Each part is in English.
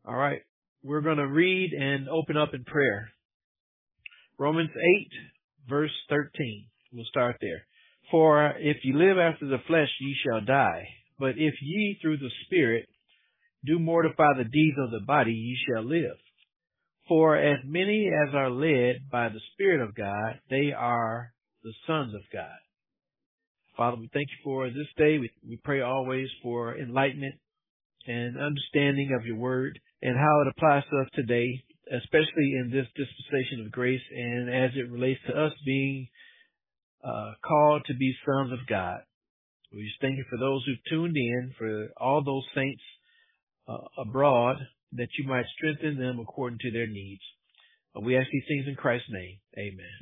All right. We're going to read and open up in prayer. Romans 8, verse 13. We'll start there. For if ye live after the flesh, ye shall die. But if ye through the Spirit do mortify the deeds of the body, ye shall live. For as many as are led by the Spirit of God, they are the sons of God. Father, we thank you for this day. We pray always for enlightenment and understanding of your word and how it applies to us today, especially in this dispensation of grace and as it relates to us being called to be sons of God. We just thank you for those who've tuned in, for all those saints abroad, that you might strengthen them according to their needs. We ask these things in Christ's name. Amen.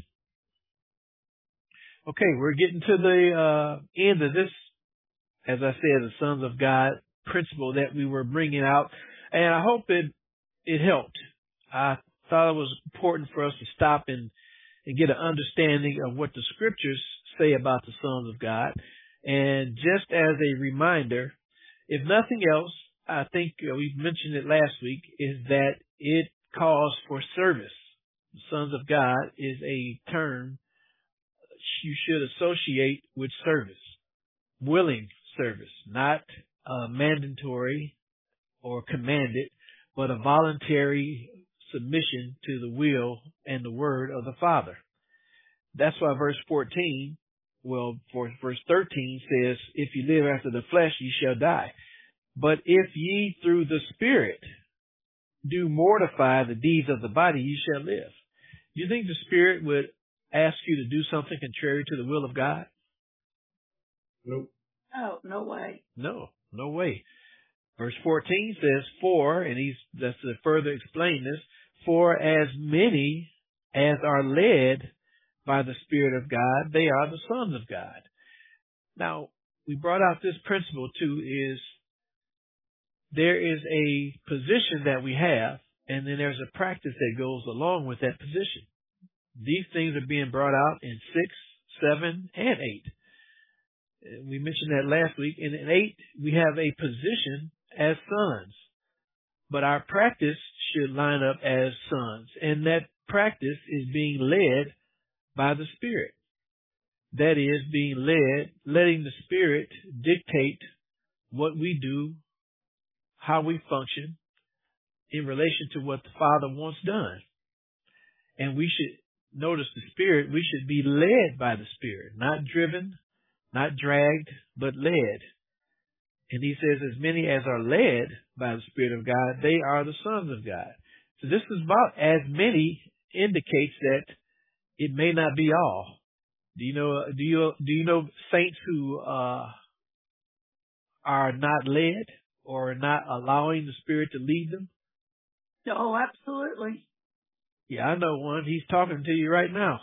Okay, we're getting to the end of this, as I said, the Sons of God principle that we were bringing out, and I hope it helped. I thought it was important for us to stop and get an understanding of what the scriptures say about the sons of God. And just as a reminder, if nothing else, I think we mentioned it last week, is that it calls for service. The sons of God is a term you should associate with service, willing service, not mandatory or commanded, but a voluntary submission to the will and the word of the Father. That's why verse 13, verse 13 says, if you live after the flesh, ye shall die. But if ye through the Spirit do mortify the deeds of the body, ye shall live. Do you think the Spirit would ask you to do something contrary to the will of God? Nope. Oh, no way. No way. Verse 14 says, for, and that's to further explain this, for as many as are led by the Spirit of God, they are the sons of God. Now, we brought out this principle too, is there is a position that we have, and then there's a practice that goes along with that position. These things are being brought out in 6, 7, and 8. We mentioned that last week. And in 8, we have a position as sons. But our practice should line up as sons. And that practice is being led by the Spirit. That is, being led, letting the Spirit dictate what we do, how we function in relation to what the Father wants done. And we should notice the Spirit, we should be led by the Spirit, not driven, not dragged, but led. And he says, as many as are led by the Spirit of God, they are the sons of God. So this is about as many indicates that it may not be all. Do you know saints who are not led or not allowing the Spirit to lead them? Oh, absolutely. Yeah, I know one. He's talking to you right now.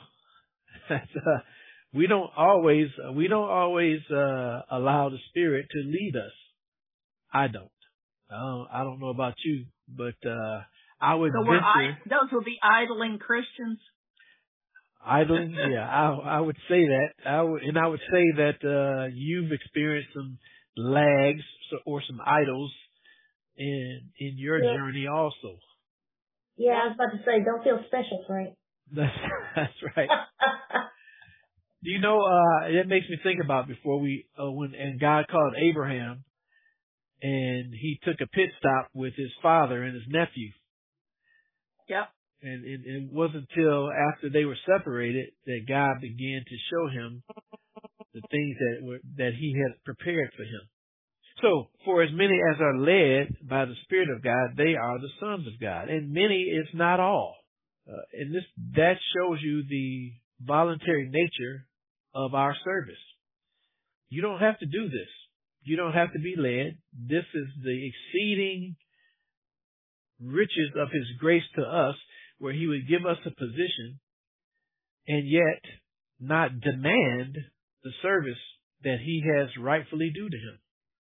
We don't always allow the Spirit to lead us. I don't know about you, but I would venture. Those will be idling Christians. Idling, yeah, I would say that. I would say that you've experienced some lags or some idols in your journey also. Yeah, I was about to say, don't feel special, Frank. That's right. Do you know, it makes me think about before when God called Abraham and he took a pit stop with his father and his nephew. Yep. And it wasn't until after they were separated that God began to show him the things that he had prepared for him. So, for as many as are led by the Spirit of God, they are the sons of God. And many is not all. And that shows you the voluntary nature of our service. You don't have to do this. You don't have to be led. This is the exceeding riches of His grace to us, where He would give us a position and yet not demand the service that He has rightfully due to Him.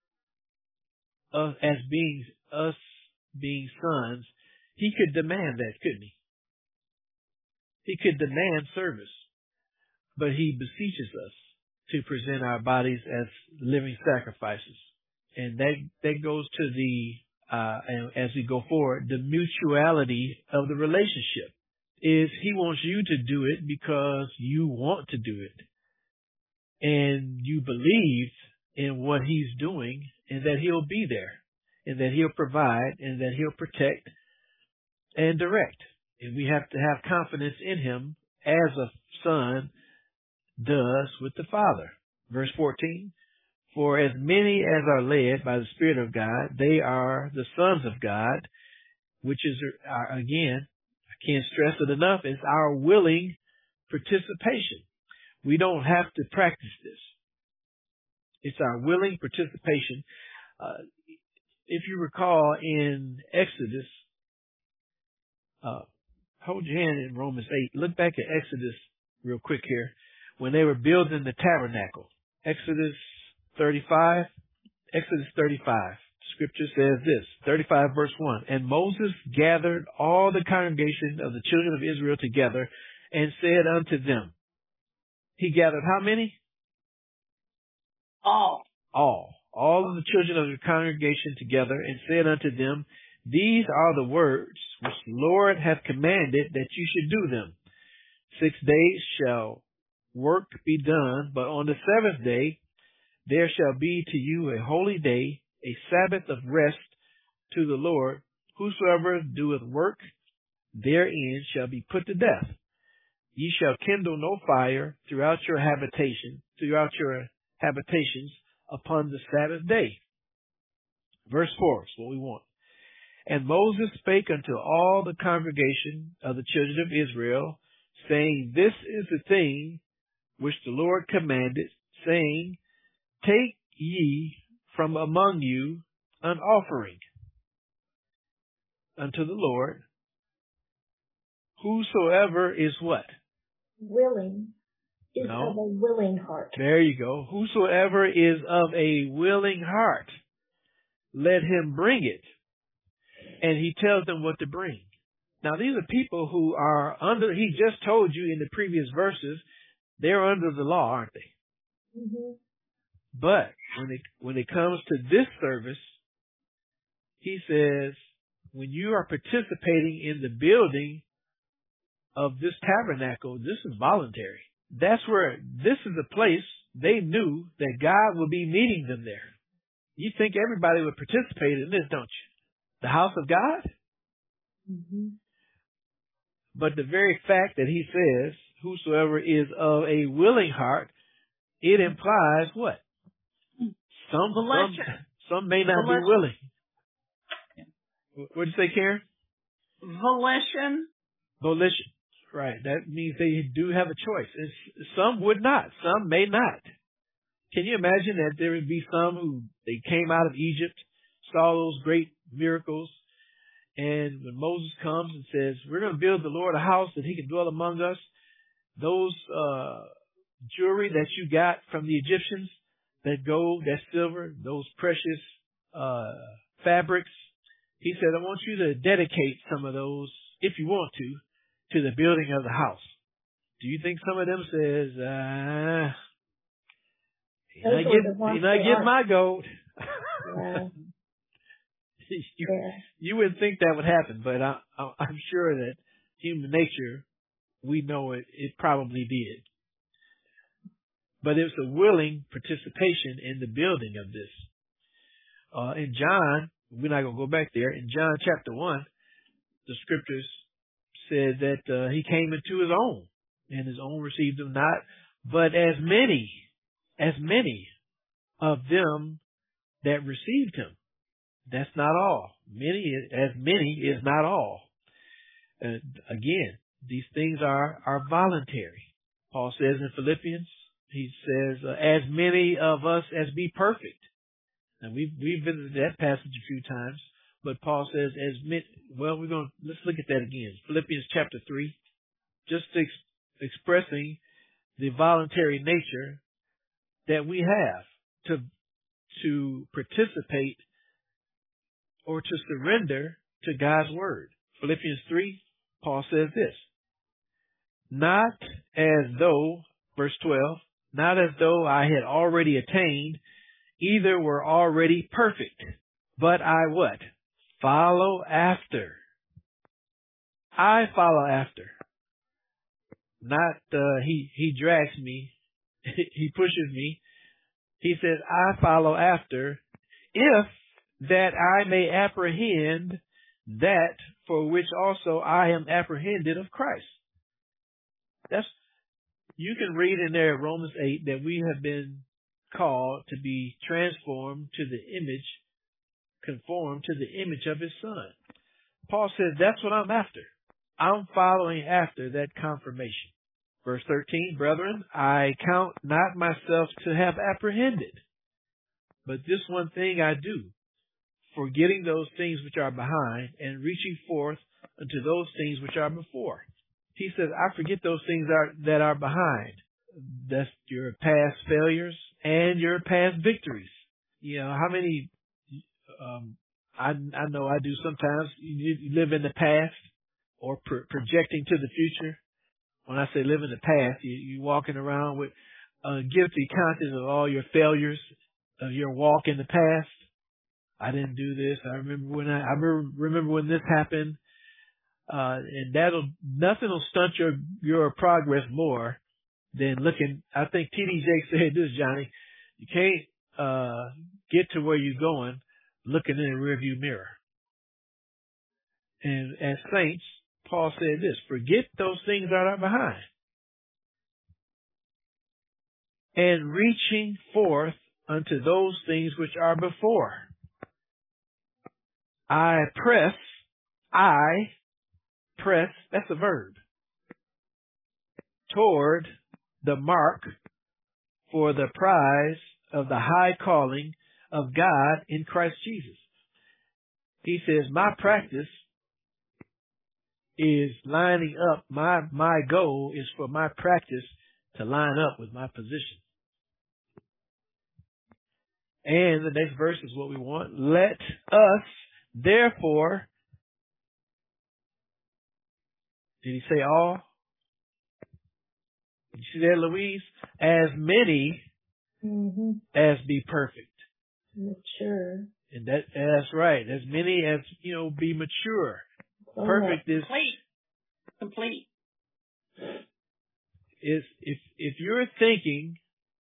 As us being sons, He could demand that, couldn't He? He could demand service, but He beseeches us to present our bodies as living sacrifices. And that goes to the and as we go forward, the mutuality of the relationship is He wants you to do it because you want to do it. And you believe in what He's doing and that He'll be there and that He'll provide and that He'll protect and direct. And we have to have confidence in Him as a son does with the Father. Verse 14, for as many as are led by the Spirit of God, they are the sons of God, which is, again, I can't stress it enough, it's our willing participation. We don't have to practice this. It's our willing participation. If you recall in Exodus, hold your hand in Romans 8. Look back at Exodus real quick here. When they were building the tabernacle. Exodus 35. Scripture says this, 35 verse 1. And Moses gathered all the congregation of the children of Israel together and said unto them. He gathered how many? All. All of the children of the congregation together and said unto them, these are the words which the Lord hath commanded that you should do them. 6 days shall work be done, but on the seventh day there shall be to you a holy day, a Sabbath of rest to the Lord. Whosoever doeth work therein shall be put to death. Ye shall kindle no fire throughout your habitations upon the Sabbath day. Verse 4 is what we want. And Moses spake unto all the congregation of the children of Israel, saying, this is the thing which the Lord commanded, saying, take ye from among you an offering unto the Lord. Whosoever is what? Willing. Is of a willing heart. There you go. Whosoever is of a willing heart, let him bring it. And he tells them what to bring. Now these are people who are under, he just told you in the previous verses, they're under the law, aren't they? Mm-hmm. But when it comes to this service, he says, when you are participating in the building of this tabernacle, this is voluntary. That's where, this is a place they knew that God would be meeting them there. You think everybody would participate in this, don't you? The house of God? Mm-hmm. But the very fact that he says, whosoever is of a willing heart, it implies what? Some may not be willing. What did you say, Karen? Volition. Right. That means they do have a choice. Some would not. Some may not. Can you imagine that there would be some who they came out of Egypt, saw those great miracles, and when Moses comes and says, we're going to build the Lord a house that he can dwell among us, those jewelry that you got from the Egyptians, that gold, that silver, those precious fabrics, he said, I want you to dedicate some of those, if you want to the building of the house. Do you think some of them says, you're not getting my gold? Yeah. You wouldn't think that would happen, but I'm sure that human nature, we know it probably did. But it's a willing participation in the building of this. In John, we're not going to go back there. In John chapter 1, the scriptures said that he came into his own, and his own received him not. But as many of them that received him, that's not all. As many is not all. Again, these things are voluntary. Paul says in Philippians, he says, as many of us as be perfect. And we've visited that passage a few times, but Paul says, let's look at that again. Philippians chapter 3, just expressing the voluntary nature that we have to participate or to surrender to God's word. Philippians 3, Paul says this, not as though, verse 12, not as though I had already attained, either were already perfect, but I what? follow after. I follow after. Not, he drags me. He pushes me. He says, I follow after, if that I may apprehend that for which also I am apprehended of Christ. You can read in there, Romans 8, that we have been called to be transformed to the image, conformed to the image of his Son. Paul says, that's what I'm after. I'm following after that confirmation. Verse 13, brethren, I count not myself to have apprehended, but this one thing I do, forgetting those things which are behind and reaching forth unto those things which are before. He says, I forget those things that are behind. That's your past failures and your past victories. You know, how many, I know I do sometimes, you live in the past or projecting to the future. When I say live in the past, you walking around with a guilty conscience of all your failures of your walk in the past. I didn't do this. I remember when this happened. And nothing will stunt your progress more than looking. I think T.D. Jakes said this, Johnny. You can't get to where you're going looking in the rearview mirror. And as saints, Paul said this: forget those things that are behind, and reaching forth unto those things which are before. I press, that's a verb, toward the mark for the prize of the high calling of God in Christ Jesus. He says, my practice is lining up, my goal is for my practice to line up with my position. And the next verse is what we want. Let us, therefore, did he say all? Did you see that, Louise? As many as be perfect. Mature. And that's right. As many as, be mature. Perfect is complete. Is if you're thinking,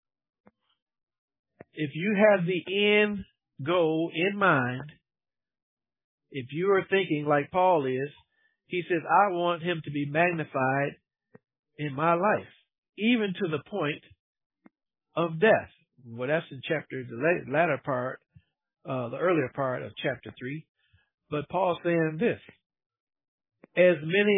if you have the end goal in mind, if you are thinking like Paul is, he says, I want him to be magnified in my life, even to the point of death. Well, that's in the latter part, the earlier part of chapter 3. But Paul's saying this: let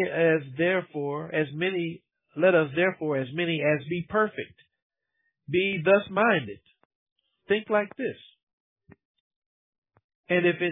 us therefore, as many as be perfect, be thus minded. Think like this. And if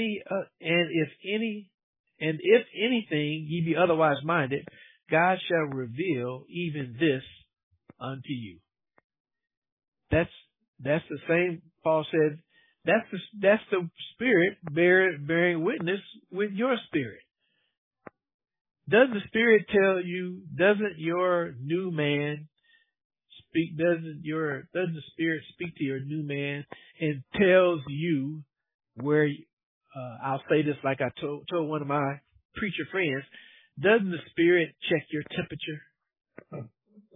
anything ye be otherwise minded, God shall reveal even this unto you. That's the same. Paul said, that's the Spirit bearing witness with your spirit. Does the Spirit tell you? Doesn't your new man speak? Doesn't the Spirit speak to your new man and tells you where? I'll say this like I told one of my preacher friends. Doesn't the Spirit check your temperature?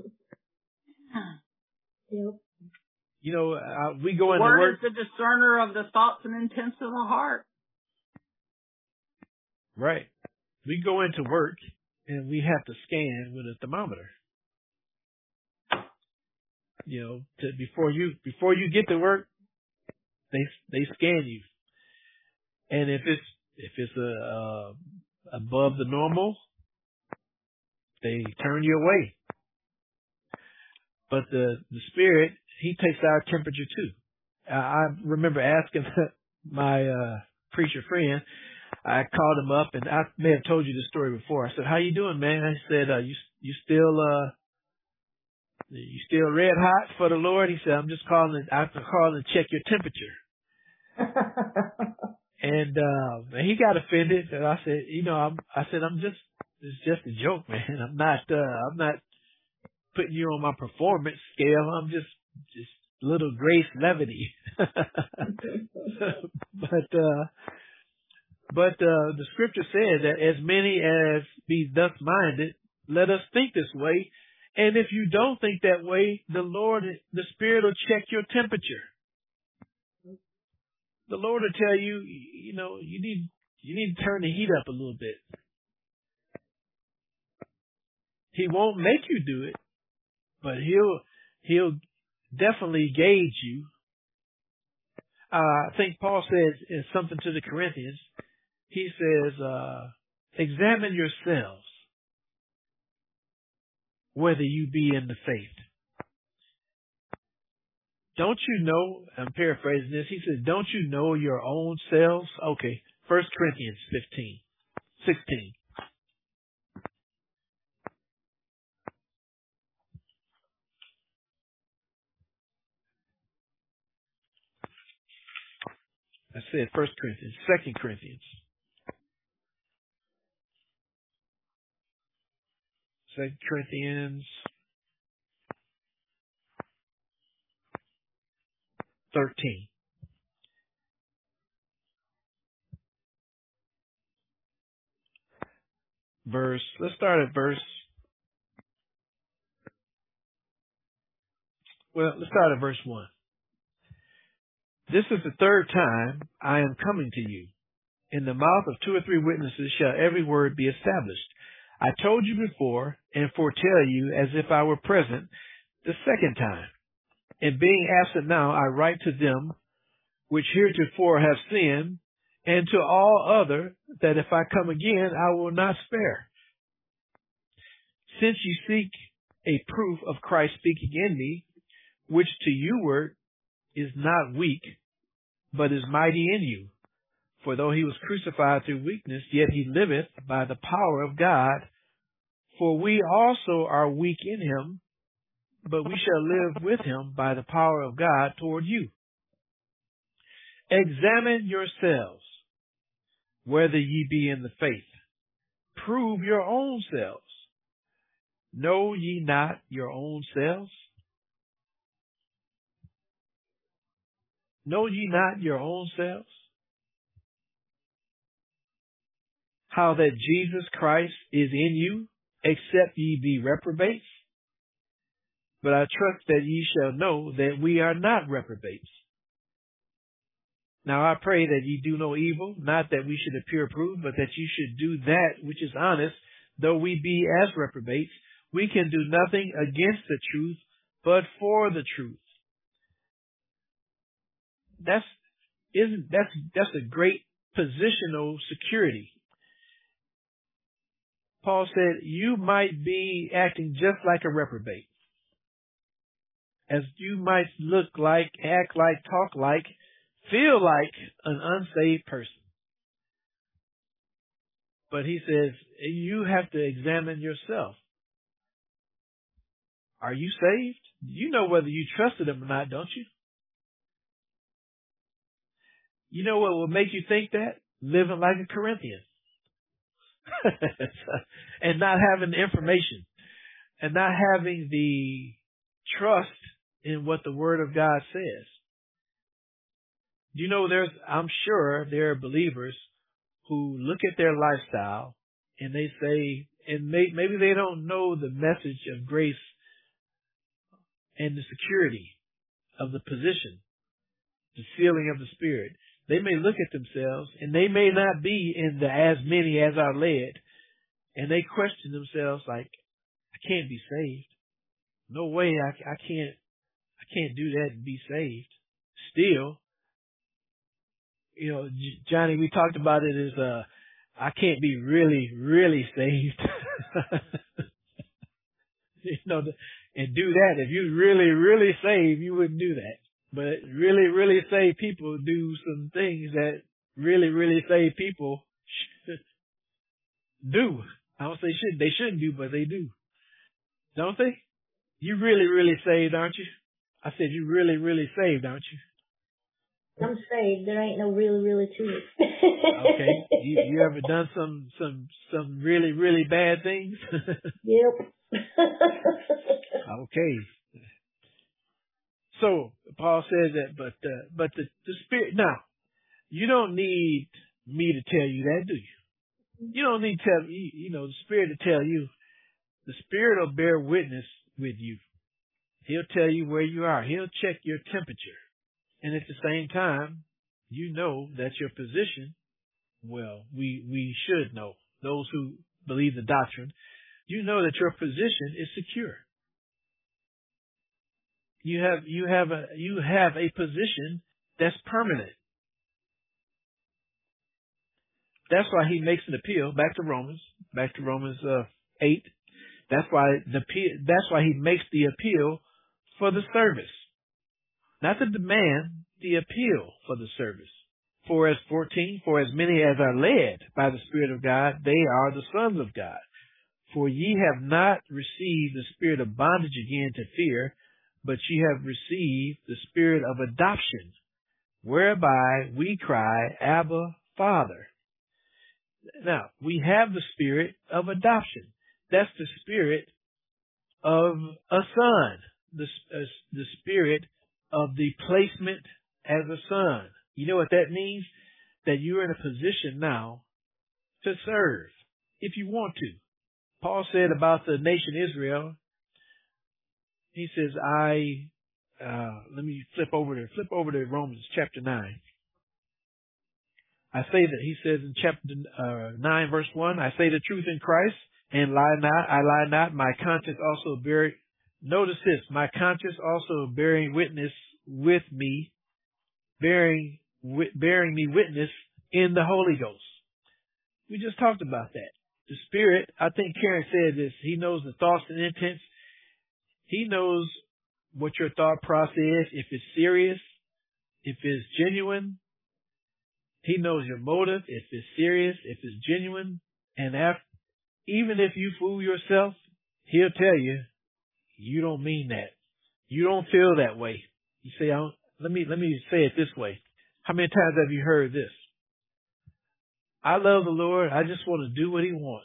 Yep. We go into work. work. Is the discerner of the thoughts and intents of the heart. Right. We go into work and we have to scan with a thermometer. Before you get to work, they scan you. And if it's above the normal, they turn you away. But the Spirit, he takes our temperature too. I remember asking my preacher friend. I called him up, and I may have told you this story before. I said, "How you doing, man?" I said, "You still red hot for the Lord?" He said, "I'm just calling to check your temperature." And he got offended, and I said, it's just a joke, man. I'm not putting you on my performance scale. I'm just little grace levity. But But the scripture says that as many as be thus minded, let us think this way. And if you don't think that way, the Spirit will check your temperature. The Lord will tell you, you need to turn the heat up a little bit. He won't make you do it, but he'll definitely gauge you. I think Paul says in something to the Corinthians. He says, examine yourselves whether you be in the faith. Don't you know, I'm paraphrasing this, he says, don't you know your own selves? Okay, 1 Corinthians 16. I said 1 Corinthians, 2 Corinthians. 2 Corinthians 13. Let's start at verse 1. This is the third time I am coming to you. In the mouth of 2 or 3 witnesses shall every word be established. I told you before and foretell you as if I were present the second time. And being absent now, I write to them which heretofore have sinned, and to all other that if I come again, I will not spare. Since you seek a proof of Christ speaking in me, which to you word is not weak, but is mighty in you. For though he was crucified through weakness, yet he liveth by the power of God. For we also are weak in him, but we shall live with him by the power of God toward you. Examine yourselves, whether ye be in the faith. Prove your own selves. Know ye not your own selves? Know ye not your own selves? How that Jesus Christ is in you, except ye be reprobates? But I trust that ye shall know that we are not reprobates. Now I pray that ye do no evil, not that we should appear approved, but that ye should do that which is honest, though we be as reprobates. We can do nothing against the truth, but for the truth. That's a great positional security. Paul said, you might be acting just like a reprobate. As you might look like, act like, talk like, feel like an unsaved person. But he says, you have to examine yourself. Are you saved? You know whether you trusted him or not, don't you? You know what will make you think that? Living like a Corinthian. And not having the information. And not having the trust in what the Word of God says. You know, I'm sure there are believers who look at their lifestyle and they say, and maybe they don't know the message of grace and the security of the position, the sealing of the Spirit. They may look at themselves and they may not be in the as many as are led, and they question themselves like, I can't be saved. No way, I can't do that and be saved. Still, you know, Johnny, we talked about it as I can't be really, really saved. You know, and do that. If you really, really saved, you wouldn't do that. But really, really saved people do some things that really, really saved people do. I don't say should. They shouldn't do, but they do. Don't they? You really, really saved, aren't you? I said you really, really saved, aren't you? I'm saved. There ain't no really, really to it. Okay. You ever done some really, really bad things? Yep. Okay. So Paul says that, but the Spirit. Now, you don't need me to tell you that, do you? You don't need to tell, the Spirit to tell you. The Spirit will bear witness with you. He'll tell you where you are. He'll check your temperature. And at the same time, you know that your position, well, we should know, those who believe the doctrine, you know that your position is secure. You have a position that's permanent. That's why he makes an appeal back to Romans 8. That's why he makes the appeal for the service. Not the demand, the appeal for the service. For as many as are led by the Spirit of God, they are the sons of God. For ye have not received the spirit of bondage again to fear, but ye have received the spirit of adoption, whereby we cry, Abba, Father. Now, we have the spirit of adoption. That's the spirit of a son, the spirit of the placement as a son. You know what that means? That you're in a position now to serve if you want to. Paul said about the nation Israel, he says, let me flip over to Romans chapter 9. I say that he says in chapter 9 verse 1, I say the truth in Christ and lie not, I lie not, my conscience also notice this, my conscience also bearing witness with me, bearing me witness in the Holy Ghost. We just talked about that. The Spirit, I think Karen said this, he knows the thoughts and intents. He knows what your thought process is, if it's serious, if it's genuine. He knows your motive, if it's serious, if it's genuine. And even if you fool yourself, he'll tell you, you don't mean that. You don't feel that way. You say, let me say it this way. How many times have you heard this? I love the Lord. I just want to do what he wants.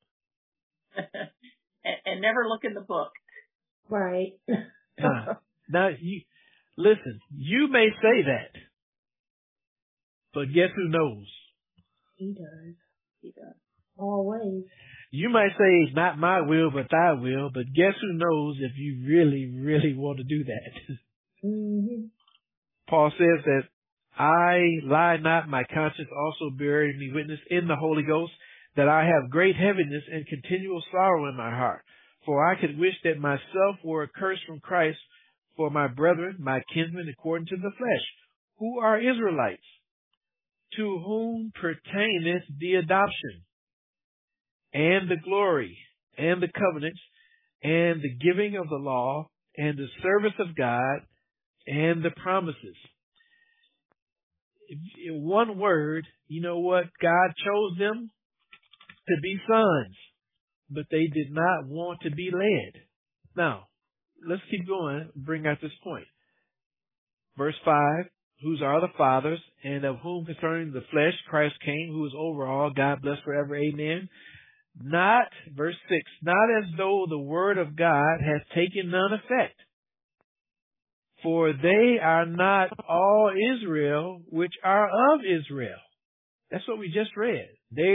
and never look in the book. Right. Now, listen, you may say that, but guess who knows? He does. He does. Always. You might say, not my will, but thy will, but guess who knows if you really, really want to do that? Mm-hmm. Paul says that I lie not, my conscience also bearing me witness in the Holy Ghost, that I have great heaviness and continual sorrow in my heart. For I could wish that myself were accursed from Christ for my brethren, my kinsmen, according to the flesh, who are Israelites, to whom pertaineth the adoption, and the glory, and the covenants, and the giving of the law, and the service of God, and the promises. In one word, you know what? God chose them to be sons, but they did not want to be led. Now, let's keep going, bring out this point. Verse 5, whose are the fathers, and of whom concerning the flesh Christ came, who is over all, God bless forever, amen. Not, verse 6, not as though the word of God has taken none effect. For they are not all Israel which are of Israel. That's what we just read.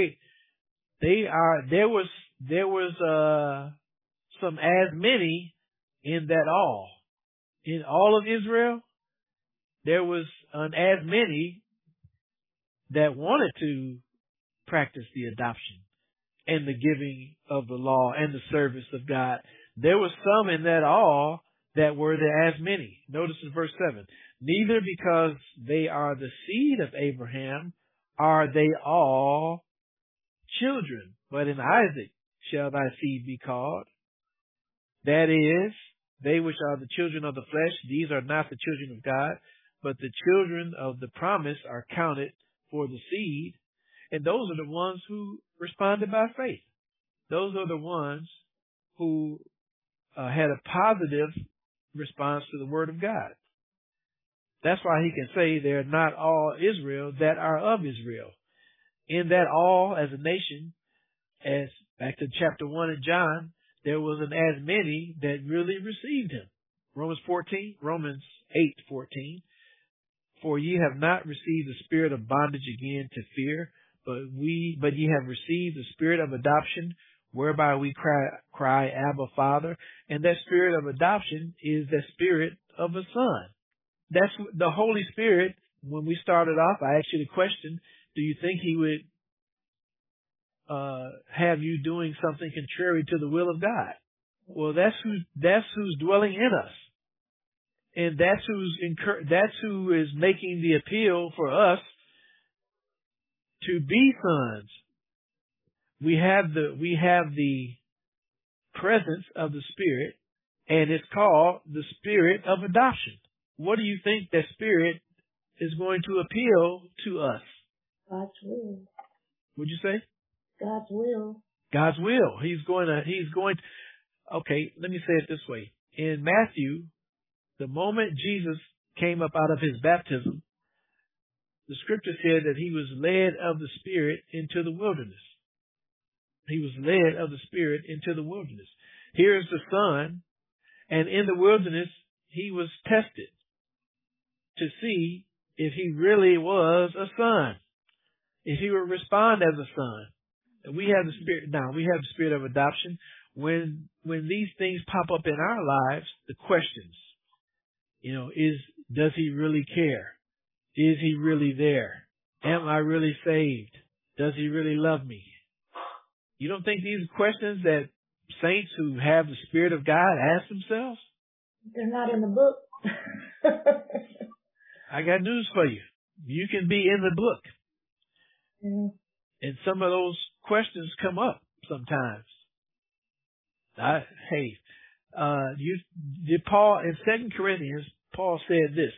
There was some as many in that all. In all of Israel, there was an as many that wanted to practice the adoption and the giving of the law and the service of God. There was some in that all that were the as many. Notice in verse 7, neither because they are the seed of Abraham are they all children, but in Isaac shall thy seed be called. That is, they which are the children of the flesh, these are not the children of God, but the children of the promise are counted for the seed. And those are the ones who responded by faith. Those are the ones who had a positive response to the word of God. That's why he can say they're not all Israel that are of Israel. In that all as a nation, as back to chapter 1 in John, there was an as many that really received him. Romans 8:14. For ye have not received the spirit of bondage again to fear, but ye have received the spirit of adoption, whereby we cry, Abba, Father. And that spirit of adoption is the spirit of a son. That's the Holy Spirit. When we started off, I asked you the question, do you think he would have you doing something contrary to the will of God? Well, that's who's dwelling in us. And that's who is making the appeal for us to be sons. We have the presence of the Spirit, and it's called the spirit of adoption. What do you think that spirit is going to appeal to us? God's will. Would you say? God's will. God's will. Okay, let me say it this way. In Matthew, the moment Jesus came up out of his baptism, the scripture said that he was led of the Spirit into the wilderness. He was led of the Spirit into the wilderness. Here's the Son, and in the wilderness, he was tested to see if he really was a son, if he would respond as a son. And we have the Spirit now. We have the spirit of adoption. When these things pop up in our lives, the questions, does he really care? Is he really there? Am I really saved? Does he really love me? You don't think these are questions that saints who have the Spirit of God ask themselves? They're not in the book. I got news for you. You can be in the book. Mm-hmm. And some of those questions come up sometimes. Paul, in 2 Corinthians, Paul said this,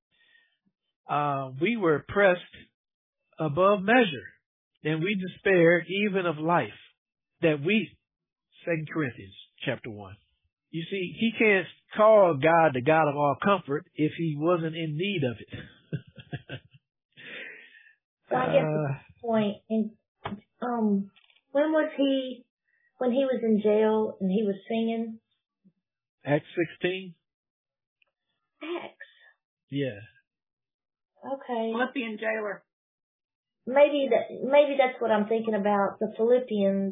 we were pressed above measure, and we despaired even of life. 2 Corinthians chapter 1. You see, he can't call God the God of all comfort if he wasn't in need of it. So I guess the point, when he was in jail and he was singing? Acts 16? Acts. Yeah. Okay. Philippian jailer. Maybe that's what I'm thinking about, the Philippians.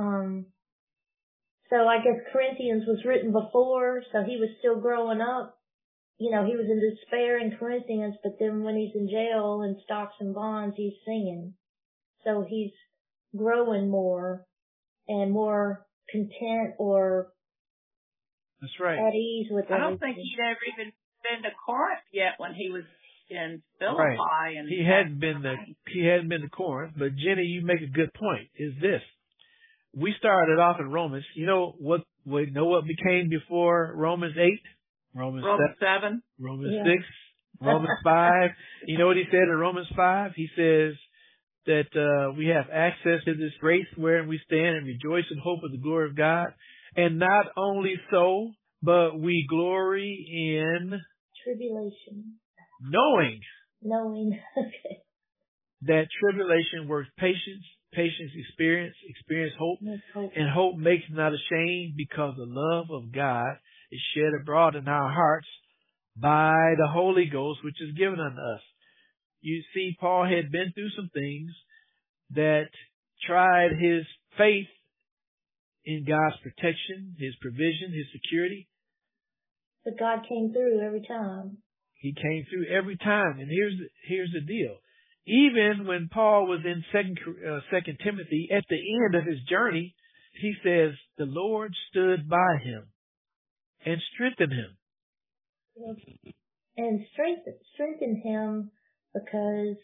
So I guess Corinthians was written before, so he was still growing up. He was in despair in Corinthians, but then when he's in jail and stocks and bonds, he's singing. So he's growing more and more content or that's right. at ease with everything. I don't think he'd ever even been to Corinth yet when he was in Philippi. Right. And he hadn't been to Corinth, but Jenny, you make a good point. Is this? We started off in Romans. You know what became before Romans 8? Romans 7, Romans 6, Romans 5. You know what he said in Romans 5? He says that we have access to this grace wherein we stand and rejoice in hope of the glory of God. And not only so, but we glory in tribulation. Knowing Okay. That tribulation works patience experience hope, and hope makes not ashamed, because the love of God is shed abroad in our hearts by the Holy Ghost, which is given unto us. You see, Paul had been through some things that tried his faith in God's protection, his provision, his security. But God came through every time. He came through every time. And here's the deal. Even when Paul was in 2 Timothy, at the end of his journey, he says, the Lord stood by him and strengthened him. And strengthened him because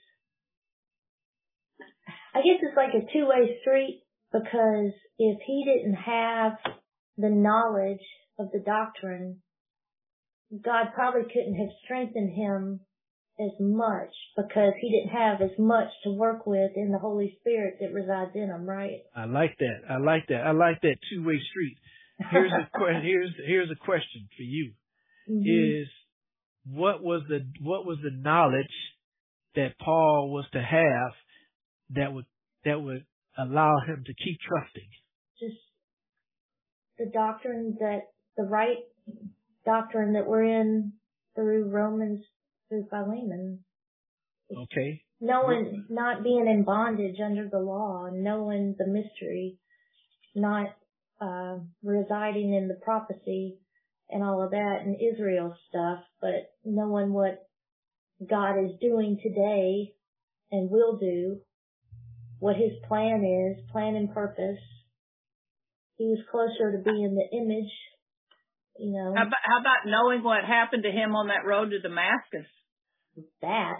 I guess it's like a two-way street, because if he didn't have the knowledge of the doctrine, God probably couldn't have strengthened him as much, because he didn't have as much to work with in the Holy Spirit that resides in him, right? I like that. I like that two-way street. Here's a question for you. Mm-hmm. Is what was the knowledge that Paul was to have that would allow him to keep trusting? Just the doctrine, the right doctrine that we're in through Romans, through Philemon. Okay. Knowing, not being in bondage under the law, knowing the mystery, not residing in the prophecy and all of that and Israel stuff, but knowing what God is doing today and will do, what his plan is, plan and purpose. He was closer to being the image, you know. How about knowing what happened to him on that road to Damascus? That.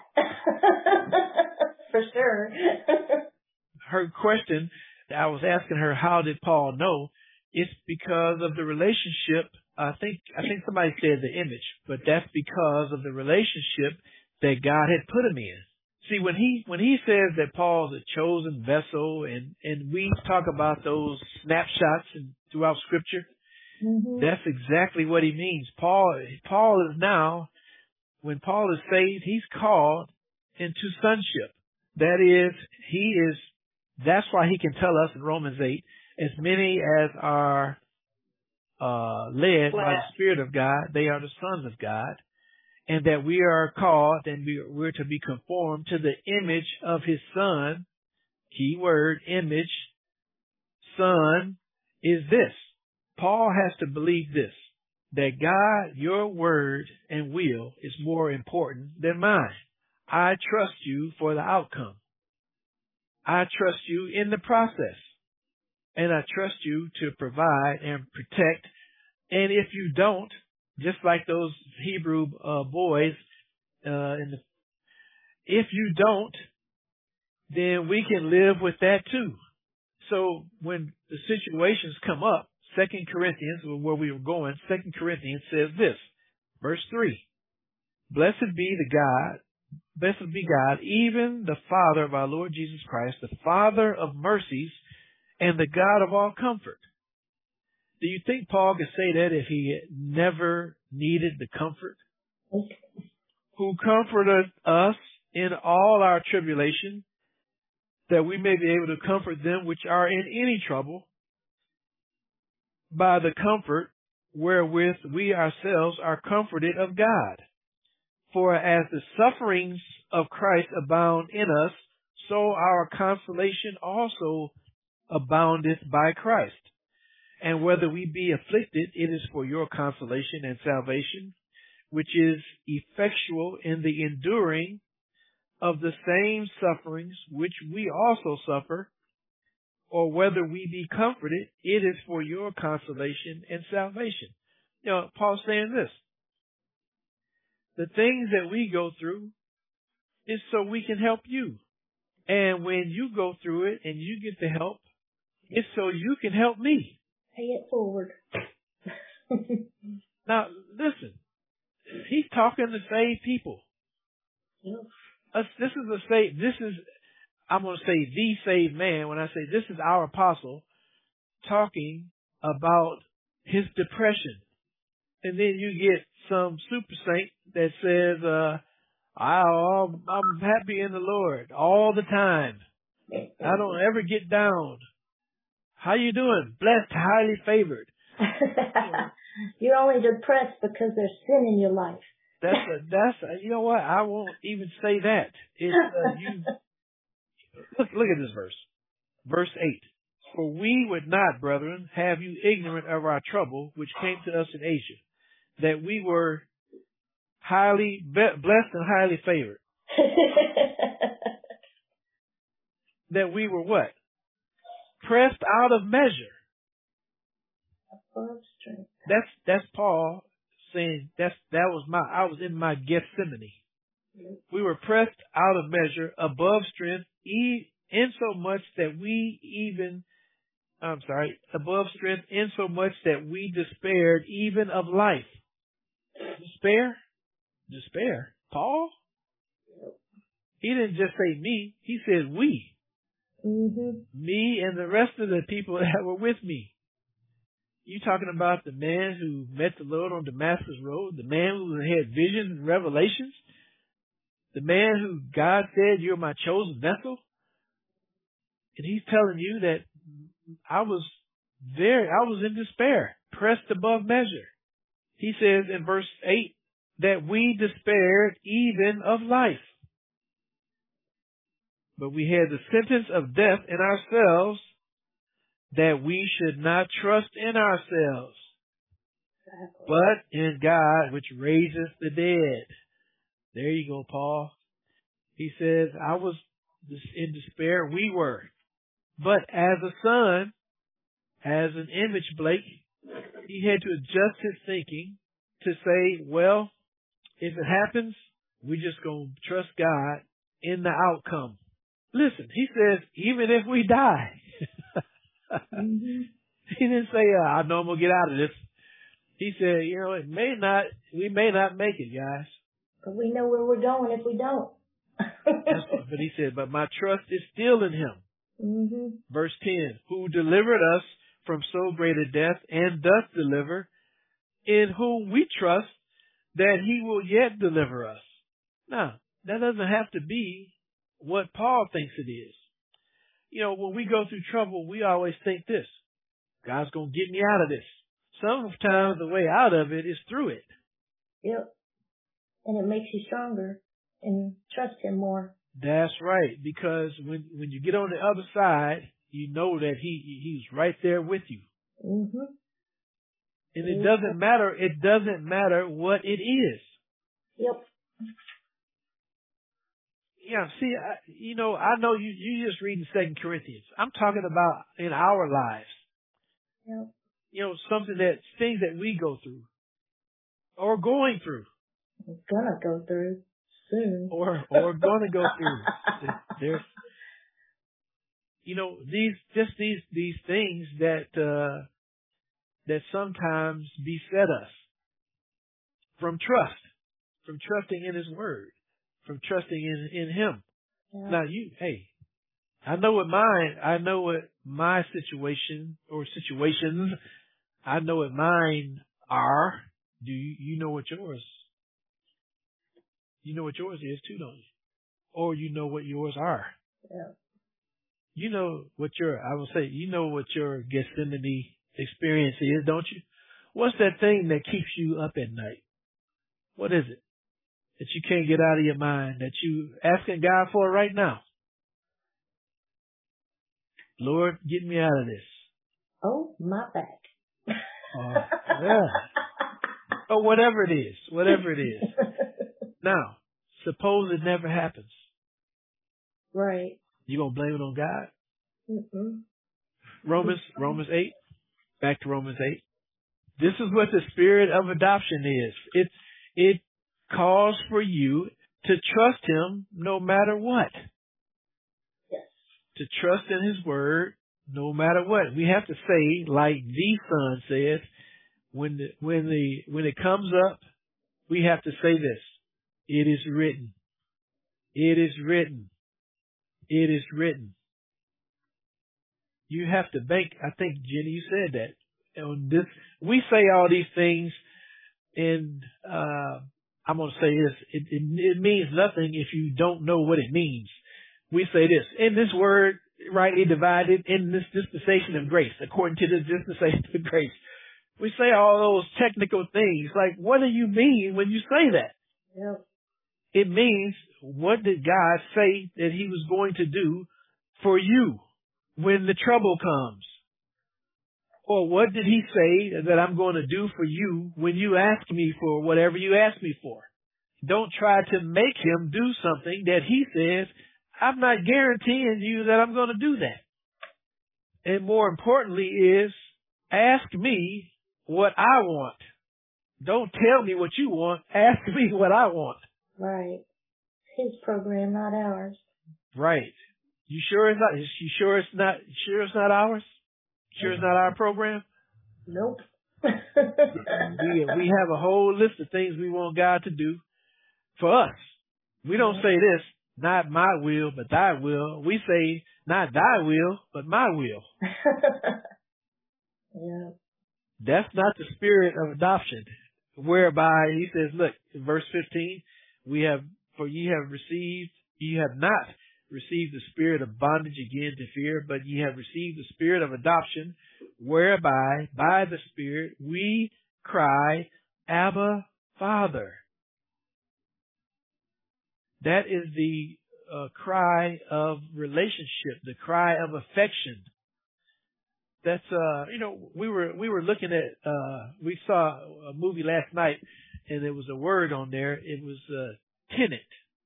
For sure. Her question, I was asking her, how did Paul know? It's because of the relationship. I think somebody said the image, but that's because of the relationship that God had put him in. See, when he says that Paul's a chosen vessel, and we talk about those snapshots throughout Scripture, that's exactly what he means. Paul is now, when Paul is saved, he's called into sonship. That is, that's why he can tell us in Romans 8, as many as are led by the Spirit of God, they are the sons of God, and that we are called and we're to be conformed to the image of his Son. Key word, image, Son, is this. Paul has to believe this, that God, your word and will is more important than mine. I trust you for the outcome. I trust you in the process. And I trust you to provide and protect. And if you don't, just like those Hebrew boys, if you don't, then we can live with that too. So when the situations come up, 2 Corinthians, where we were going, 2 Corinthians says this, verse 3, Blessed be God, even the Father of our Lord Jesus Christ, the Father of mercies and the God of all comfort. Do you think Paul could say that if he had never needed the comfort? Who comforted us in all our tribulation, that we may be able to comfort them which are in any trouble, by the comfort wherewith we ourselves are comforted of God. For as the sufferings of Christ abound in us, so our consolation also aboundeth by Christ. And whether we be afflicted, it is for your consolation and salvation, which is effectual in the enduring of the same sufferings which we also suffer, or whether we be comforted, it is for your consolation and salvation. You know, Paul's saying this. The things that we go through is so we can help you. And when you go through it and you get the help, it's so you can help me. Pay it forward. Now, listen. He's talking to saved people. Yep. I'm going to say the saved man when I say this is our apostle talking about his depression. And then you get some super saint that says, I'm happy in the Lord all the time. I don't ever get down. How you doing? Blessed, highly favored. You're only depressed because there's sin in your life. You know what? I won't even say that. It's Look at this verse. Verse 8. For we would not, brethren, have you ignorant of our trouble, which came to us in Asia, that we were highly blessed and highly favored. That we were what? Pressed out of measure. That's Paul saying I was in my Gethsemane. We were pressed out of measure, above strength, above strength, insomuch that we despaired even of life. Despair? Paul? He didn't just say me, he said we. Mm-hmm. Me and the rest of the people that were with me. You talking about the man who met the Lord on Damascus Road, the man who had visions and revelations, the man who God said, you're my chosen vessel. And he's telling you that I was in despair, pressed above measure. He says in verse 8 that we despaired even of life. but we had the sentence of death in ourselves, that we should not trust in ourselves, but in God, which raises the dead. There you go, Paul. He says, I was in despair. We were. But as a son, as an image, Blake, he had to adjust his thinking to say, well, if it happens, we just going to trust God in the outcome. Listen, he says, even if we die, he didn't say, I know I'm going to get out of this. He said, we may not make it, guys. But we know where we're going if we don't. But he said, but my trust is still in him. Mm-hmm. Verse 10, who delivered us from so great a death and doth deliver, in whom we trust that he will yet deliver us. Now, that doesn't have to be what Paul thinks it is. When we go through trouble, we always think this: God's going to get me out of this. Sometimes the way out of it is through it. Yep. And it makes you stronger and trust him more. That's right. Because when you get on the other side, you know that he's right there with you. Mm-hmm. And it doesn't matter what it is. Yep. Yeah, see, I know you just reading 2 Corinthians. I'm talking about in our lives. Yep. Things that we go through or going through. We're gonna go through soon. Or gonna go through. There's, these things that sometimes beset us from trusting in his word, from trusting in him. Yeah. Now I know what my situation or situations, I know what mine are. Do you know what yours? You know what yours is too, don't you? Or you know what yours are. Yeah. You know what your Gethsemane experience is, don't you? What's that thing that keeps you up at night? What is it that you can't get out of your mind, that you asking God for right now? Lord, get me out of this. Oh, my back. Yeah. Or whatever it is. Now, suppose it never happens. Right. You gonna blame it on God? Mm-mm. Romans 8. Back to Romans 8. This is what the spirit of adoption is. It calls for you to trust him no matter what. Yes. To trust in his word no matter what. We have to say, like the Son says, when it comes up, we have to say this: it is written. It is written. It is written. You have to bank. I think, Jenny, you said that. On this, we say all these things, and I'm going to say this: it means nothing if you don't know what it means. We say this: in this word, rightly divided, in this dispensation of grace, according to the dispensation of grace. We say all those technical things. Like, what do you mean when you say that? Yep. It means, what did God say that he was going to do for you when the trouble comes? Or what did he say that I'm going to do for you when you ask me for whatever you ask me for? Don't try to make him do something that he says, I'm not guaranteeing you that I'm going to do that. And more importantly is, ask me what I want. Don't tell me what you want. Ask me what I want. Right. His program, not ours. Right. You sure it's not? You sure it's not? Sure it's not ours? Sure it's not our program? Nope. we have a whole list of things we want God to do for us. We don't say this, not my will, but thy will. We say, not thy will, but my will. Yeah. That's not the spirit of adoption, whereby he says, look, in verse 15, ye have not received the spirit of bondage again to fear, but ye have received the spirit of adoption, whereby by the Spirit we cry, Abba, Father. That is the cry of relationship, the cry of affection. That's, we were looking at, we saw a movie last night and there was a word on there. It was, tenet.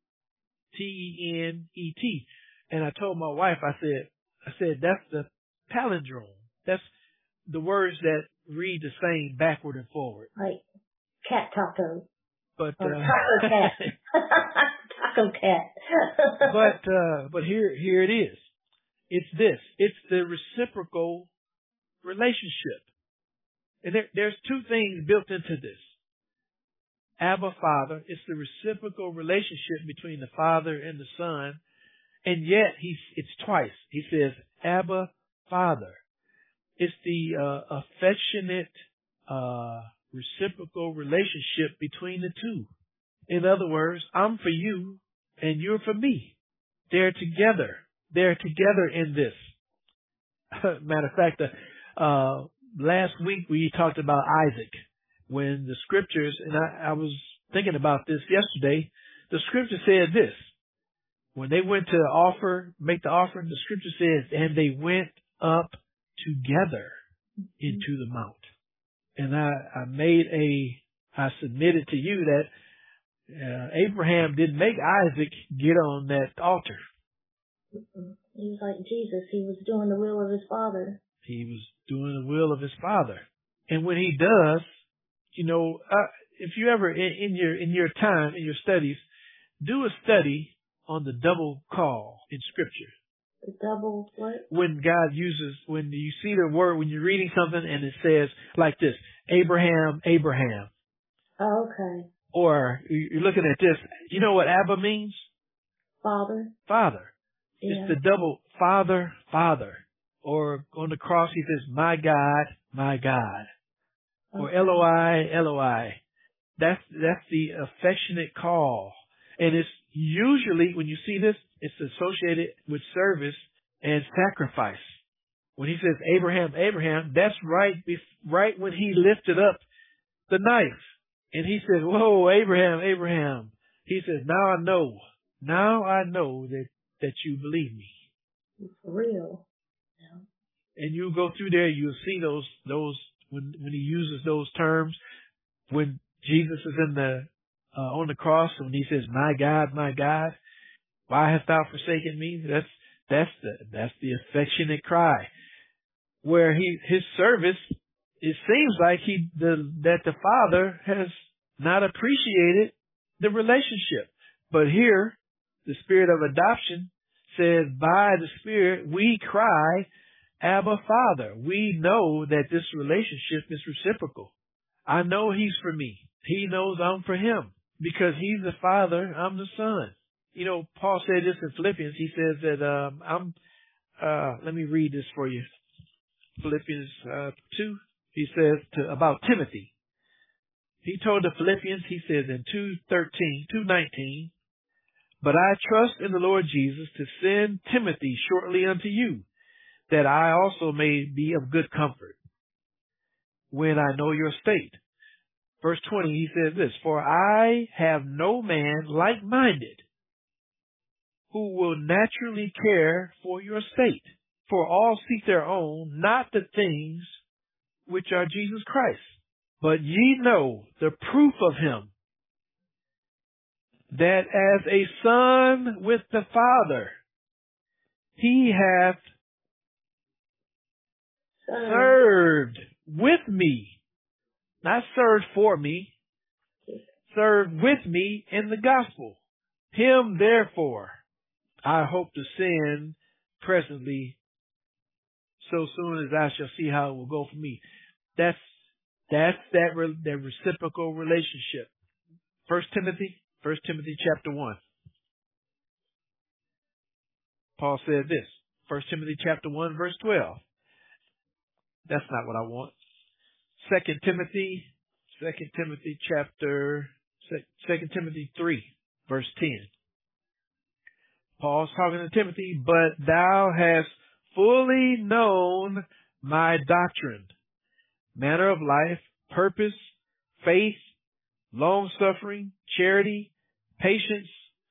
T-E-N-E-T. And I told my wife, I said, that's the palindrome. That's the words that read the same backward and forward. Like cat taco. But, or taco cat. Taco cat. but here it is. It's this. It's the reciprocal relationship. And there's two things built into this. Abba, Father. It's the reciprocal relationship between the Father and the Son. And yet it's twice. He says, Abba, Father. It's the affectionate, reciprocal relationship between the two. In other words, I'm for you and you're for me. They're together. They're together in this. Matter of fact, last week we talked about Isaac. When the scriptures, and I was thinking about this yesterday, the scripture said this. When they went to make the offering, the scripture says, and they went up together into the mount. And I submitted to you that Abraham didn't make Isaac get on that altar. He was like Jesus. He was doing the will of his Father. He was doing the will of his Father. And when he does, if you ever in your time, in your studies, do a study on the double call in Scripture. The double what? When you see the word, when you're reading something and it says like this, Abraham, Abraham. Oh, okay. Or you're looking at this, you know what Abba means? Father. Father. Yeah. It's the double Father, Father. Or on the cross he says, my God, my God. Or Eloi, Eloi. That's the affectionate call. And it's usually, when you see this, it's associated with service and sacrifice. When he says Abraham, Abraham, that's right when he lifted up the knife. And he said, whoa, Abraham, Abraham. He says, now I know that you believe me. It's real. Yeah. And you go through there, you'll see those when he uses those terms, when Jesus is on the cross, when he says, my God, why hast thou forsaken me? That's the affectionate cry. Where his service, it seems like that the Father has not appreciated the relationship. But here, the Spirit of adoption says, by the Spirit, we cry, Abba, Father. We know that this relationship is reciprocal. I know he's for me. He knows I'm for him. Because he's the Father, I'm the Son. Paul said this in Philippians. He says that, let me read this for you. Philippians 2, he says about Timothy. He told the Philippians, he says in 2:19, but I trust in the Lord Jesus to send Timothy shortly unto you, that I also may be of good comfort when I know your state. Verse 20, he says this, for I have no man like-minded who will naturally care for your state. For all seek their own, not the things which are Jesus Christ. But ye know the proof of him, that as a son with the Father, he hath served with me. Not served for me, served with me in the gospel. Him, therefore, I hope to send presently, so soon as I shall see how it will go for me. That's that reciprocal relationship. 1 Timothy chapter 1. Paul said this. 1 Timothy chapter 1 verse 12. That's not what I want. 2 Timothy 3 verse 10. Paul's talking to Timothy, but thou hast fully known my doctrine, manner of life, purpose, faith, long-suffering, charity, patience,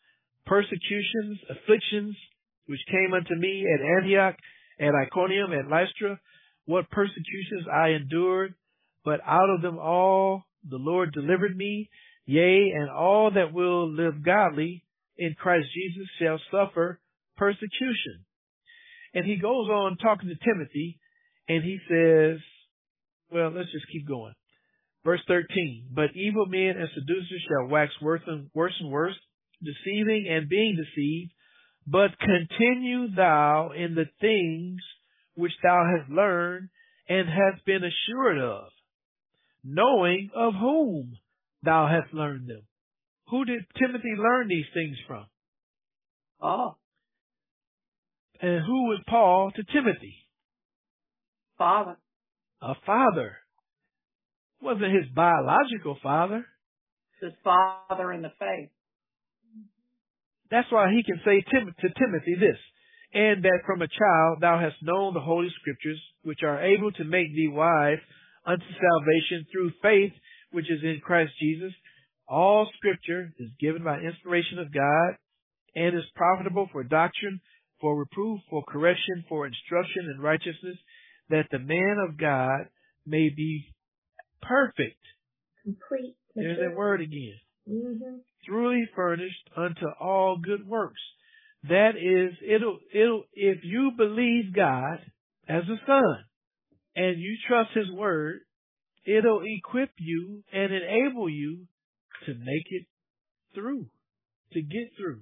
persecutions, afflictions, which came unto me at Antioch, at Iconium, at Lystra, what persecutions I endured, but out of them all the Lord delivered me. Yea, and all that will live godly in Christ Jesus shall suffer persecution. And he goes on talking to Timothy, and he says, well, let's just keep going. Verse 13, but evil men and seducers shall wax worse and worse, deceiving and being deceived. But continue thou in the things which thou hast learned and hast been assured of, knowing of whom thou hast learned them. Who did Timothy learn these things from? Oh, And who was Paul to Timothy? Father. A father. Wasn't his biological father. His father in the faith. That's why he can say to Timothy this, and that from a child thou hast known the Holy Scriptures, which are able to make thee wise unto salvation through faith which is in Christ Jesus. All Scripture is given by inspiration of God and is profitable for doctrine, for reproof, for correction, for instruction in righteousness, that the man of God may be perfect. Complete. There's that word again. Mm-hmm. Truly furnished unto all good works. That is, if you believe God as a son and you trust his word, it'll equip you and enable you to make it through, to get through,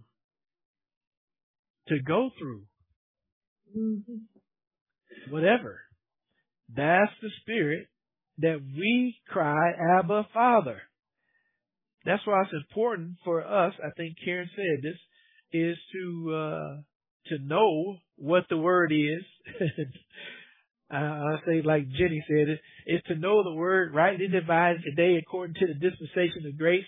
to go through. Mm-hmm. Whatever. That's the spirit that we cry, Abba, Father. That's why it's important for us, I think Karen said this, is to know what the word is. I say like Jenny said it, is to know the word rightly divided today according to the dispensation of grace.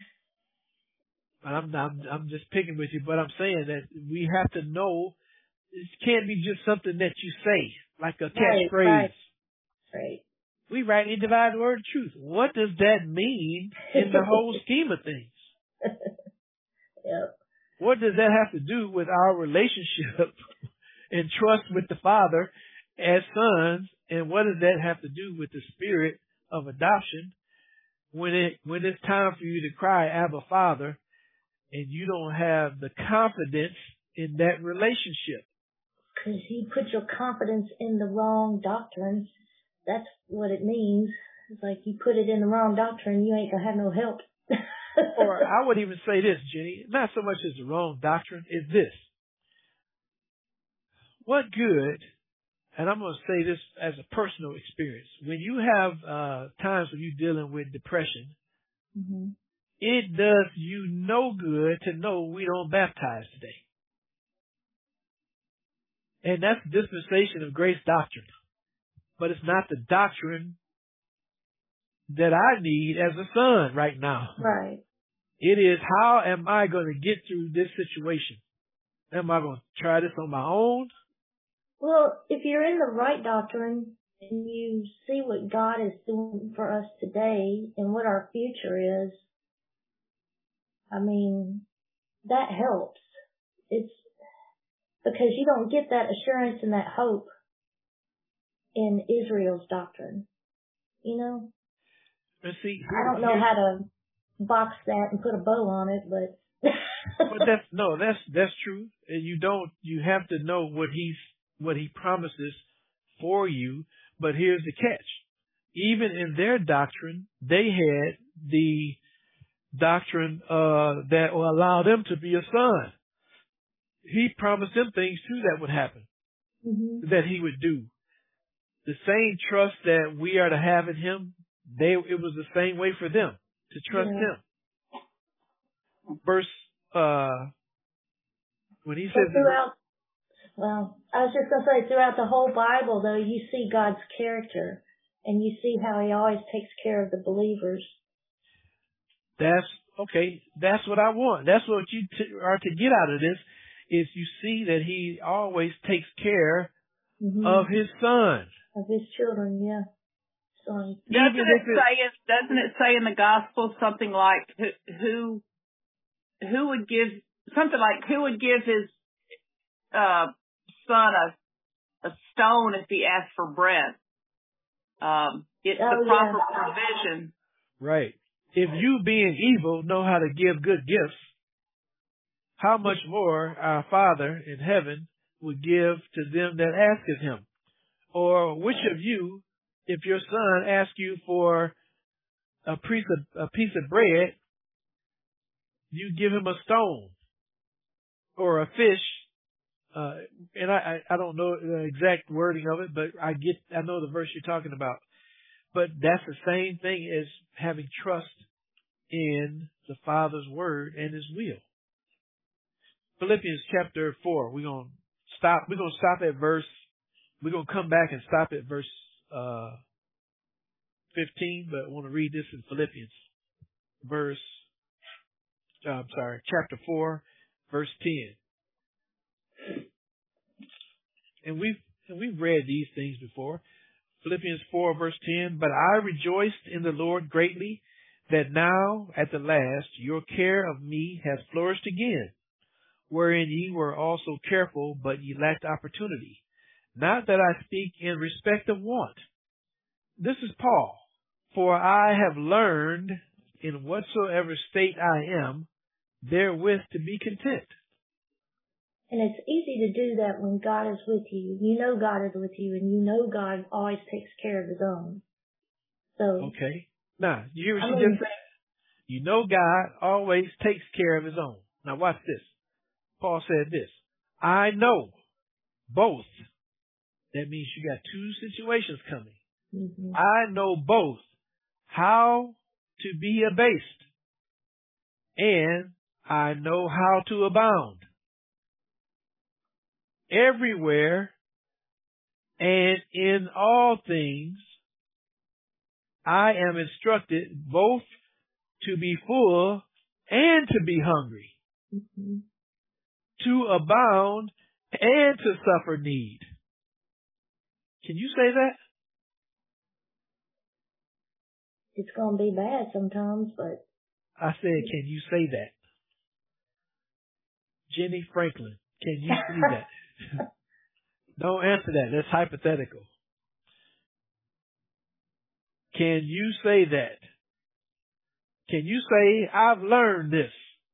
I'm just picking with you, but I'm saying that we have to know it can't be just something that you say, like a catchphrase. Right. We rightly divide the word of truth. What does that mean in the whole scheme of things? Yep. What does that have to do with our relationship and trust with the Father as sons? And what does that have to do with the spirit of adoption when it's time for you to cry, Abba, Father, and you don't have the confidence in that relationship? Because you put your confidence in the wrong doctrine. That's what it means. It's like you put it in the wrong doctrine, you ain't gonna have no help. Or I would even say this, Jenny, not so much as the wrong doctrine, is this. What good, and I'm going to say this as a personal experience, when you have times when you're dealing with depression, mm-hmm. it does you no good to know we don't baptize today. And that's dispensation of grace doctrine. But it's not the doctrine that I need as a son right now. Right. It is, how am I going to get through this situation? Am I going to try this on my own? Well, if you're in the right doctrine and you see what God is doing for us today and what our future is, I mean, that helps. It's because you don't get that assurance and that hope in Israel's doctrine. You know? And see, I don't know how to box that and put a bow on it, but but that's true. You have to know what he promises for you. But here's the catch. Even in their doctrine, they had the doctrine that will allow them to be a son. He promised them things too that would happen, mm-hmm. that he would do. The same trust that we are to have in him, it was the same way for them to trust him. Verse, when he says, well, I was just going to say, throughout the whole Bible, though, you see God's character, and you see how he always takes care of the believers. That's okay. That's what I want. That's what you are to get out of this, is you see that he always takes care mm-hmm. of his son. Of his children, yeah. Son. Doesn't it say in the gospel something like, who would give something like, who would give his son a stone if he asked for bread? It's the proper provision. Right. If you, being evil, know how to give good gifts, how much more our Father in heaven would give to them that asketh him? Or which of you, if your son asks you for a piece of bread, you give him a stone or a fish? And I don't know the exact wording of it, but I know the verse you're talking about. But that's the same thing as having trust in the Father's word and his will. Philippians chapter 4. We're going to stop at verse, we're going to come back and stop at verse 15, but I want to read this in Philippians chapter 4, verse 10. And we've read these things before. Philippians 4, verse 10, but I rejoiced in the Lord greatly that now at the last your care of me has flourished again, wherein ye were also careful, but ye lacked opportunity. Not that I speak in respect of want. This is Paul. For I have learned in whatsoever state I am, therewith to be content. And it's easy to do that when God is with you. You know God is with you, and you know God always takes care of his own. So okay. Now, you hear what she just said? You know God always takes care of his own. Now watch this. Paul said this. I know both. That means you got two situations coming. Mm-hmm. I know both how to be abased, and I know how to abound. Everywhere and in all things, I am instructed both to be full and to be hungry, mm-hmm. to abound and to suffer need. Can you say that? It's going to be bad sometimes, but... I said, can you say that? Jenny Franklin, can you see that? Don't answer that. That's hypothetical. Can you say that? Can you say, I've learned this?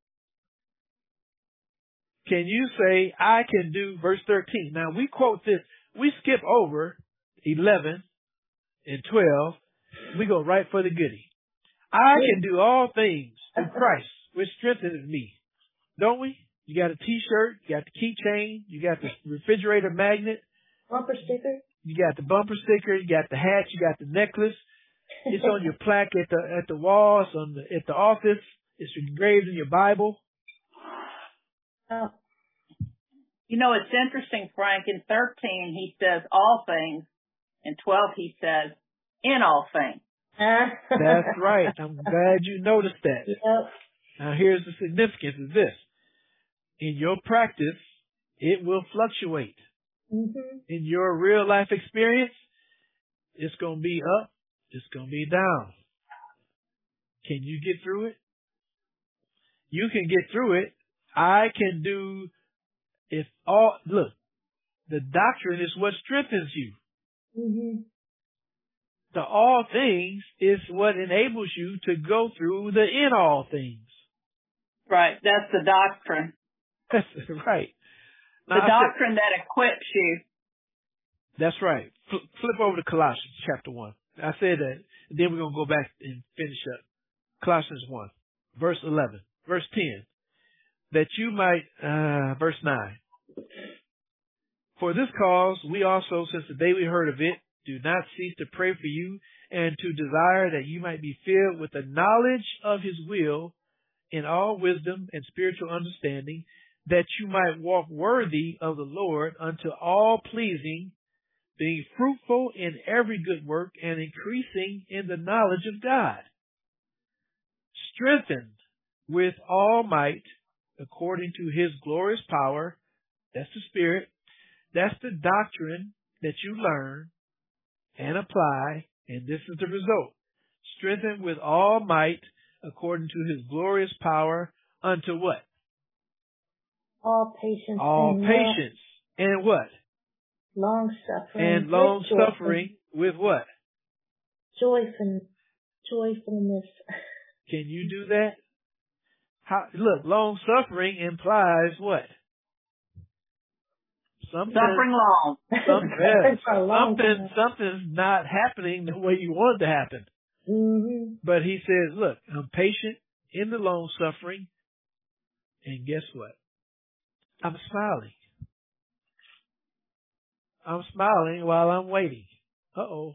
Can you say, I can do, verse 13. Now we quote this. We skip over 11 and 12. We go right for the goodie. I can do all things through Christ, which strengthens me. Don't we? You got a t-shirt, you got the keychain, you got the refrigerator magnet. Bumper sticker. You got the bumper sticker, you got the hat, you got the necklace. It's on your plaque at the wall, it's at the office. It's engraved in your Bible. Oh. You know, it's interesting, Frank. In 13, he says all things. In 12, he says in all things. That's right. I'm glad you noticed that. Yep. Now, here's the significance of this. In your practice, it will fluctuate. Mm-hmm. In your real life experience, it's going to be up, it's going to be down. Can you get through it? You can get through it. I can do look, the doctrine is what strengthens you. Mm-hmm. The all things is what enables you to go through the in all things. Right. That's the doctrine. That's right. Now, the doctrine that equips you. That's right. Flip over to Colossians chapter 1. I said that. And then we're going to go back and finish up. Colossians 1, verse 11, verse 10. That you might, verse 9. For this cause, we also, since the day we heard of it, do not cease to pray for you and to desire that you might be filled with the knowledge of his will in all wisdom and spiritual understanding, that you might walk worthy of the Lord unto all pleasing, being fruitful in every good work and increasing in the knowledge of God, strengthened with all might according to his glorious power. That's the Spirit. That's the doctrine that you learn and apply, and this is the result. Strengthened with all might according to his glorious power unto what? all patience, all and patience, and what? long suffering, And long suffering with what? Joyfulness. Can you do that? Look, long suffering implies what? Suffering long. Something's not happening the way you want it to happen. Mm-hmm. But he says, look, I'm patient in the long suffering, and guess what? I'm smiling. I'm smiling while I'm waiting. Uh-oh.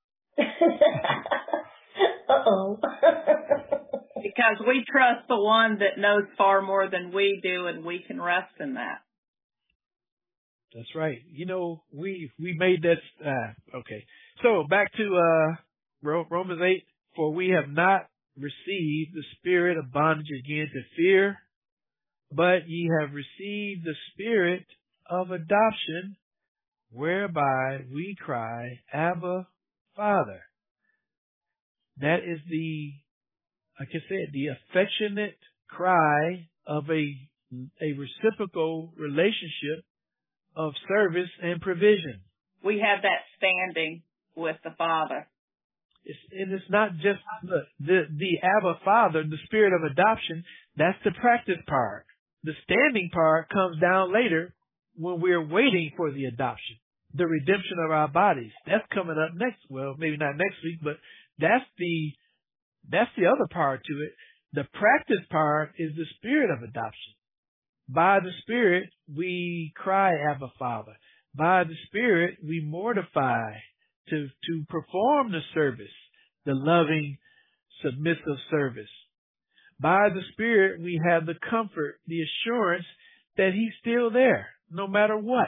Uh-oh. Because we trust the one that knows far more than we do, and we can rest in that. That's right. You know, we made that, okay. So back to, Romans 8, for we have not received the spirit of bondage again to fear, but ye have received the spirit of adoption, whereby we cry, Abba, Father. That is like I said, the affectionate cry of a reciprocal relationship of service and provision. We have that standing with the Father. It's not just the Abba Father, the spirit of adoption. That's the practice part. The standing part comes down later when we're waiting for the adoption, the redemption of our bodies. That's coming up next. Well, maybe not next week, but that's the other part to it. The practice part is the spirit of adoption. By the Spirit, we cry, Abba, Father. By the Spirit, we mortify to perform the service, the loving, submissive service. By the Spirit, we have the comfort, the assurance that He's still there, no matter what.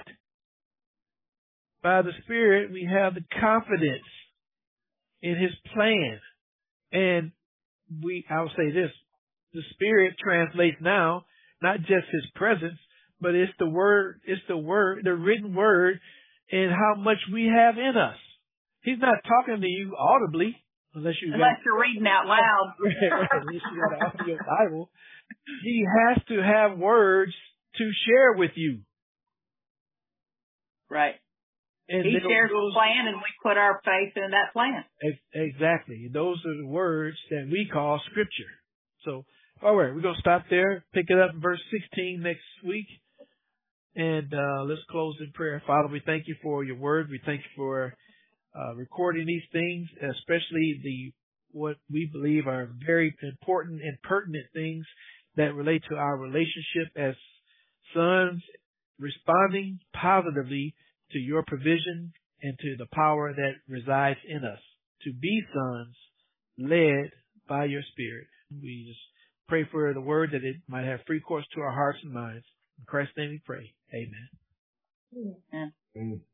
By the Spirit, we have the confidence in His plan. And I'll say this, the Spirit translates now not just His presence, but it's the word, the written word, and how much we have in us. He's not talking to you audibly, unless you're reading out loud. Unless you got an audio Bible. He has to have words to share with you. Right. And He shares the plan, and we put our faith in that plan. Exactly. Those are the words that we call Scripture. So, all right, we're going to stop there, pick it up in verse 16 next week, and let's close in prayer. Father, we thank you for your word. We thank you for recording these things, especially what we believe are very important and pertinent things that relate to our relationship as sons, responding positively to your provision and to the power that resides in us to be sons led by your Spirit. We just pray for the word that it might have free course to our hearts and minds. In Christ's name we pray. Amen. Yeah.